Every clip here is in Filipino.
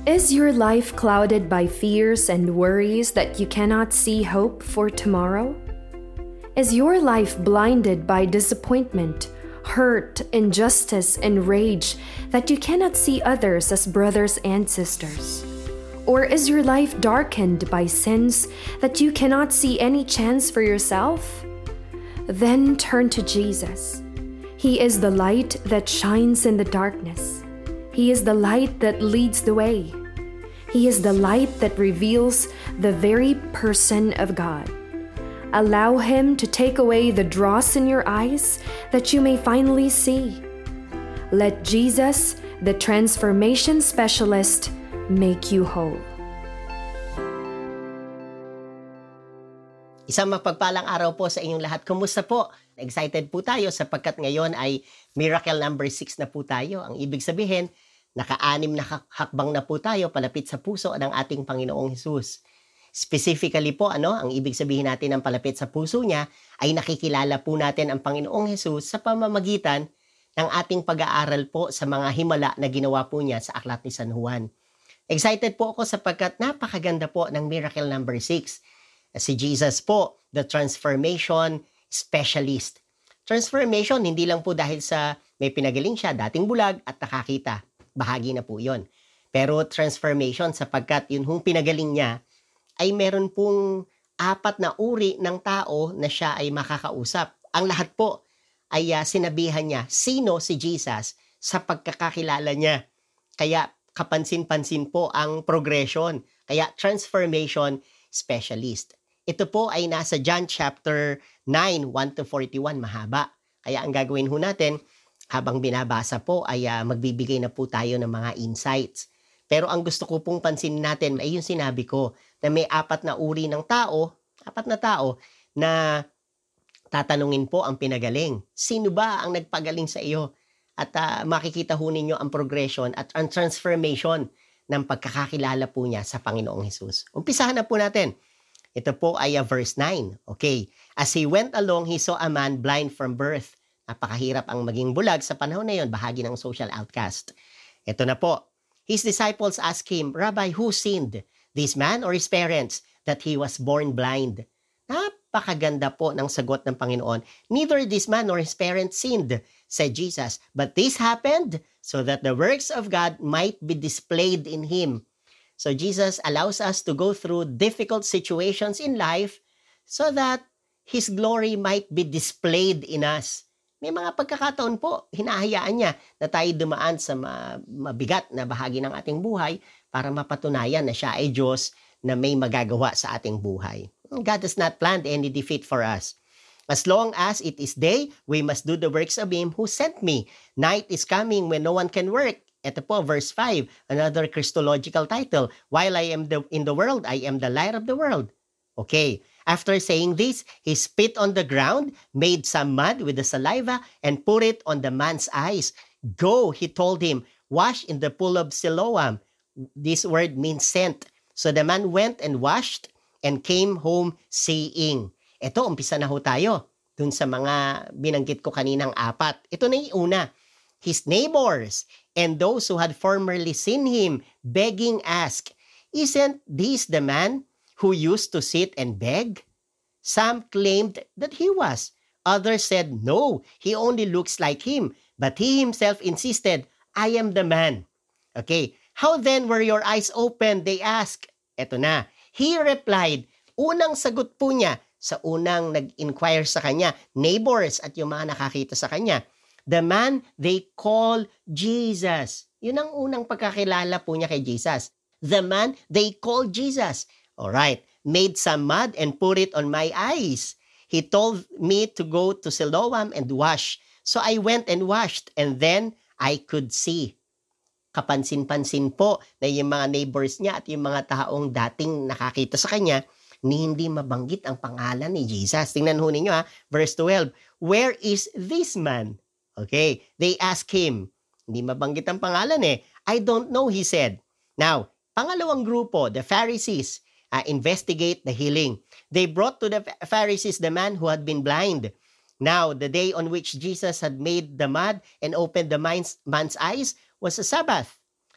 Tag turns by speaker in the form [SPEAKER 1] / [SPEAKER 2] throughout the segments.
[SPEAKER 1] Is your life clouded by fears and worries that you cannot see hope for tomorrow? Is your life blinded by disappointment, hurt, injustice, and rage that you cannot see others as brothers and sisters? Or is your life darkened by sins that you cannot see any chance for yourself? Then turn to Jesus. He is the light that shines in the darkness. He is the light that leads the way. He is the light that reveals the very person of God. Allow Him to take away the dross in your eyes that you may finally see. Let Jesus, the transformation specialist, make you whole.
[SPEAKER 2] Isang mapagpalang araw po sa inyong lahat. Kumusta po? Excited po tayo sapagkat ngayon ay miracle number 6 na po tayo. Ang ibig sabihin, naka-6 na hakbang na po tayo palapit sa puso ng ating Panginoong Hesus. Specifically po, ang ibig sabihin natin ng palapit sa puso niya ay nakikilala po natin ang Panginoong Hesus sa pamamagitan ng ating pag-aaral po sa mga himala na ginawa po niya sa Aklat ni San Juan. Excited po ako sapagkat napakaganda po ng miracle number 6. Si Jesus po, the transformation specialist. Transformation, hindi lang po dahil sa may pinagaling siya, dating bulag at nakakita. Bahagi na po yon. Pero transformation sapagkat yun hong pinagaling niya ay meron pong 4 na uri ng tao na siya ay makakausap. Ang lahat po ay sinabihan niya sino si Jesus sa pagkakakilala niya. Kaya kapansin-pansin po ang progression. Kaya transformation specialist. Ito po ay nasa John chapter 9, 1-41, mahaba. Kaya ang gagawin ho natin, habang binabasa po ay magbibigay na po tayo ng mga insights. Pero ang gusto ko pong pansinin natin ay yung sinabi ko na may 4 na uri ng tao, 4 na tao na tatanungin po ang pinagaling. Sino ba ang nagpagaling sa iyo? At makikita ho ninyo ang progression at ang transformation ng pagkakakilala po niya sa Panginoong Hesus. Umpisahan na po natin. Ito po ay verse 9. Okay. As he went along, he saw a man blind from birth. Napakahirap ang maging bulag sa panahon na yon, bahagi ng social outcast. Ito na po. His disciples asked him, Rabbi, who sinned, this man or his parents, that he was born blind? Napakaganda po ng sagot ng Panginoon. Neither this man nor his parents sinned, said Jesus, but this happened so that the works of God might be displayed in him. So Jesus allows us to go through difficult situations in life so that His glory might be displayed in us. May mga pagkakataon po, hinahayaan niya na tayo dumaan sa mabigat na bahagi ng ating buhay para mapatunayan na siya ay Diyos na may magagawa sa ating buhay. God has not planned any defeat for us. As long as it is day, we must do the works of Him who sent me. Night is coming when no one can work. Ito po, verse 5, another Christological title. While I am in the world, I am the light of the world. Okay. After saying this, he spit on the ground, made some mud with the saliva, and put it on the man's eyes. Go, he told him, wash in the pool of Siloam. This word means sent. So the man went and washed and came home seeing. Ito, umpisa na ho tayo. Dun sa mga binanggit ko kaninang 4. Ito na yung una. His neighbors and those who had formerly seen him begging asked, Isn't this the man who used to sit and beg? Some claimed that he was. Others said, No, he only looks like him. But he himself insisted, I am the man. Okay, how then were your eyes opened? They asked. Eto na. He replied, unang sagot po niya sa unang nag-inquire sa kanya, neighbors at yung mga nakakita sa kanya. The man they call Jesus. Yun ang unang pagkakilala po niya kay Jesus. The man they call Jesus. Alright, made some mud and put it on my eyes. He told me to go to Siloam and wash. So I went and washed and then I could see. Kapansin-pansin po na yung mga neighbors niya at yung mga taong dating nakakita sa kanya ni hindi mabanggit ang pangalan ni Jesus. Tingnan ho ninyo verse 12. Where is this man? Okay, they ask him. Hindi mabanggit ang pangalan I don't know, he said. Now, pangalawang grupo, the Pharisees, investigate the healing. They brought to the Pharisees the man who had been blind. Now, the day on which Jesus had made the mud and opened the man's eyes was a Sabbath.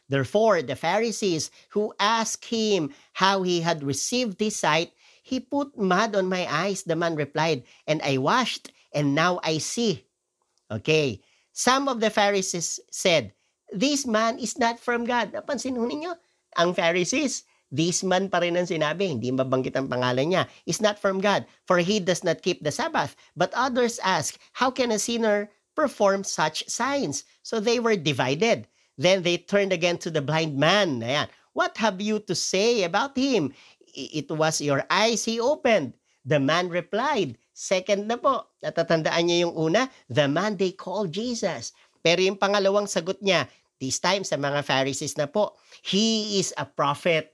[SPEAKER 2] Therefore, the Pharisees who asked him how he had received his sight, he put mud on my eyes, the man replied, and I washed, and now I see. Okay. Some of the Pharisees said, this man is not from God. Napansin ho ninyo? Ang Pharisees, this man pa rin ang sinabi, hindi mabanggit ang pangalan niya, is not from God, for he does not keep the Sabbath. But others ask, how can a sinner perform such signs? So they were divided. Then they turned again to the blind man. Ayan. What have you to say about him? It was your eyes he opened. The man replied. Second na po, natatandaan niyo yung una, the man they called Jesus. Pero yung pangalawang sagot niya, this time sa mga Pharisees na po, he is a prophet.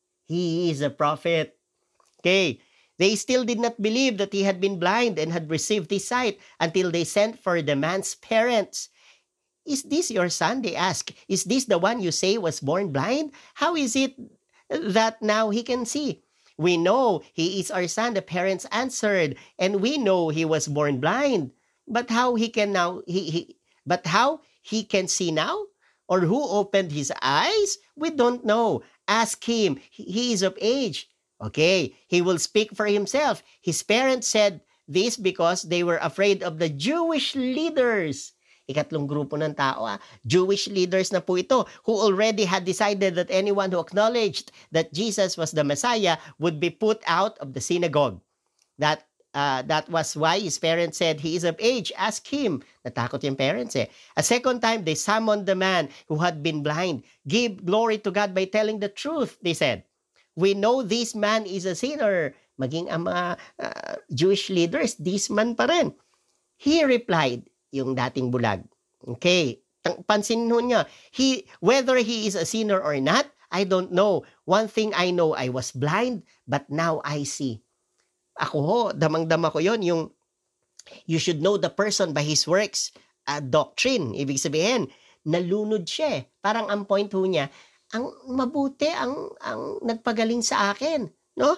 [SPEAKER 2] He is a prophet. Okay. They still did not believe that he had been blind and had received his sight until they sent for the man's parents. Is this your son? They asked. Is this the one you say was born blind? How is it that now he can see? We know he is our son, the parents answered, and we know he was born blind. But how he can now but how he can see now? Or who opened his eyes? We don't know. Ask him. He is of age. Okay, he will speak for himself. His parents said this because they were afraid of the Jewish leaders. Ikatlong grupo ng tao, Jewish leaders na po ito who already had decided that anyone who acknowledged that Jesus was the Messiah would be put out of the synagogue. That was why his parents said, he is of age, ask him. Natakot yung parents eh. A second time, they summoned the man who had been blind. Give glory to God by telling the truth, they said. We know this man is a sinner. Maging ang mga Jewish leaders, this man pa rin. He replied, yung dating bulag. Okay, pansin nun niya, whether he is a sinner or not, I don't know. One thing I know, I was blind, but now I see. Ako ho, damang-dama ko yon, yung you should know the person by his works, doctrine. Ibig sabihin, nalunod siya. Parang ang point ho niya, ang mabuti ang nagpagaling sa akin. No?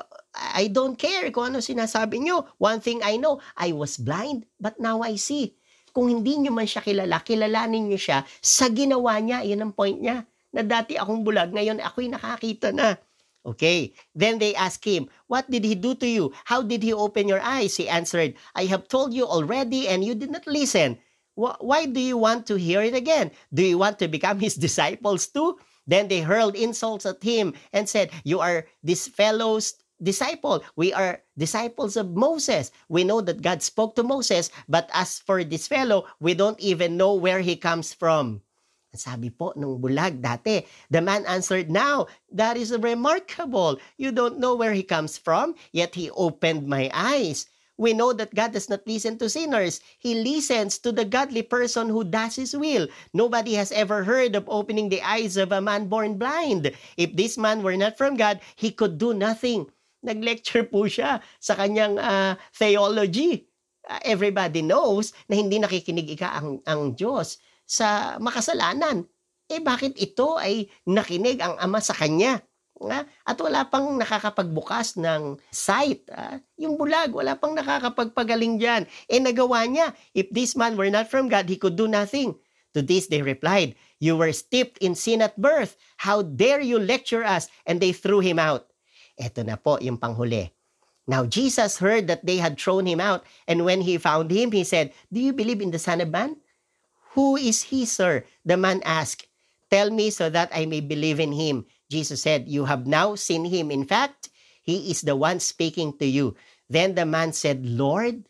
[SPEAKER 2] I don't care kung ano sinasabi nyo. One thing I know, I was blind, but now I see. Kung hindi nyo man siya kilala, kilalanin nyo siya sa ginawa niya. Yan ang point niya. Na dati akong bulag, ngayon ako'y nakakita na. Okay. Then they asked him, what did he do to you? How did he open your eyes? He answered, I have told you already and you did not listen. Why do you want to hear it again? Do you want to become his disciples too? Then they hurled insults at him and said, you are this fellow's disciple. We are disciples of Moses. We know that God spoke to Moses, but as for this fellow, we don't even know where he comes from. Sabi po nung bulag dati, the man answered, now, that is remarkable. You don't know where he comes from, yet he opened my eyes. We know that God does not listen to sinners. He listens to the godly person who does His will. Nobody has ever heard of opening the eyes of a man born blind. If this man were not from God, he could do nothing. Nag-lecture po siya sa kanyang theology. Everybody knows na hindi nakikinig ang Diyos sa makasalanan. Bakit ito ay nakinig ang Ama sa kanya? At wala pang nakakapagbukas ng sight. Yung bulag, wala pang nakakapagpagaling dyan. Nagawa niya. If this man were not from God, he could do nothing. To this they replied, you were steeped in sin at birth. How dare you lecture us? And they threw him out. Eto na po yung panghuli. Now Jesus heard that they had thrown him out. And when he found him, he said, do you believe in the Son of Man? Who is he, sir? The man asked. Tell me so that I may believe in him. Jesus said, you have now seen him. In fact, he is the one speaking to you. Then the man said, Lord,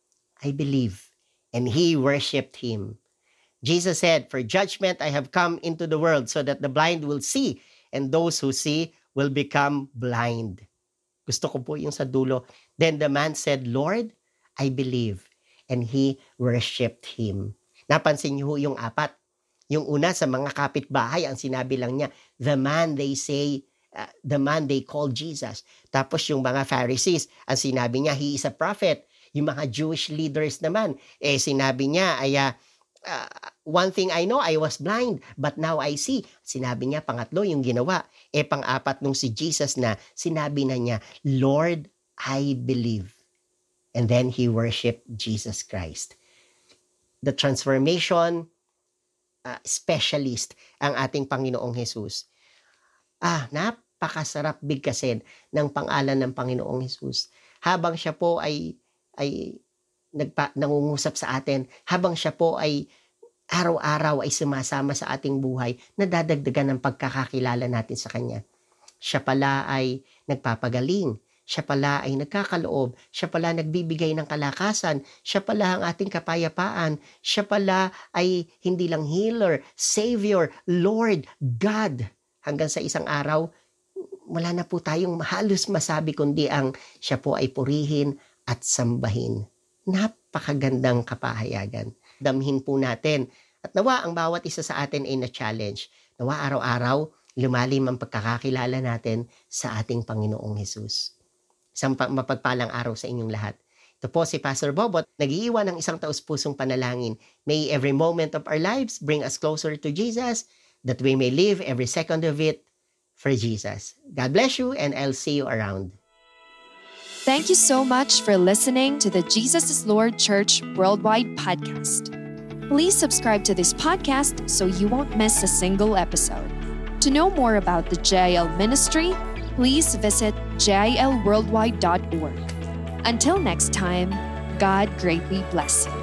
[SPEAKER 2] I believe. And he worshipped him. Jesus said, for judgment I have come into the world so that the blind will see and those who see will become blind. Gusto ko po yung sa dulo. Then the man said, Lord, I believe. And he worshipped him. Napansin niyo yung apat. Yung una sa mga kapitbahay, ang sinabi lang niya, the man they call Jesus. Tapos yung mga Pharisees, ang sinabi niya, he is a prophet. Yung mga Jewish leaders naman, sinabi niya, one thing I know, I was blind, but now I see. Sinabi niya, pangatlo, yung ginawa. Pang-apat nung si Jesus na, sinabi na niya, Lord, I believe. And then he worshiped Jesus Christ. The transformation specialist ang ating Panginoong Jesus. Napakasarap bigkasin ng pangalan ng Panginoong Jesus. Habang siya po ay nangungusap sa atin, habang siya po ay araw-araw ay sumasama sa ating buhay, nadadagdagan ng pagkakakilala natin sa Kanya. Siya pala ay nagpapagaling, siya pala ay nagkakaloob, siya pala nagbibigay ng kalakasan, siya pala ang ating kapayapaan, siya pala ay hindi lang healer, Savior, Lord, God. Hanggang sa isang araw, wala na po tayong halos masabi kundi ang siya po ay purihin at sambahin. Napakagandang kapahayagan. Damhin po natin. At nawa ang bawat isa sa atin ay na-challenge. Nawa araw-araw, lumalim ang pagkakakilala natin sa ating Panginoong Jesus. Isang mapagpalang araw sa inyong lahat. Ito po si Pastor Bobot, nag-iiwan ng isang taus-pusong panalangin. May every moment of our lives bring us closer to Jesus, that we may live every second of it for Jesus. God bless you, and I'll see you around.
[SPEAKER 3] Thank you so much for listening to the Jesus is Lord Church Worldwide podcast. Please subscribe to this podcast so you won't miss a single episode. To know more about the JIL ministry, please visit jilworldwide.org. Until next time, God greatly bless you.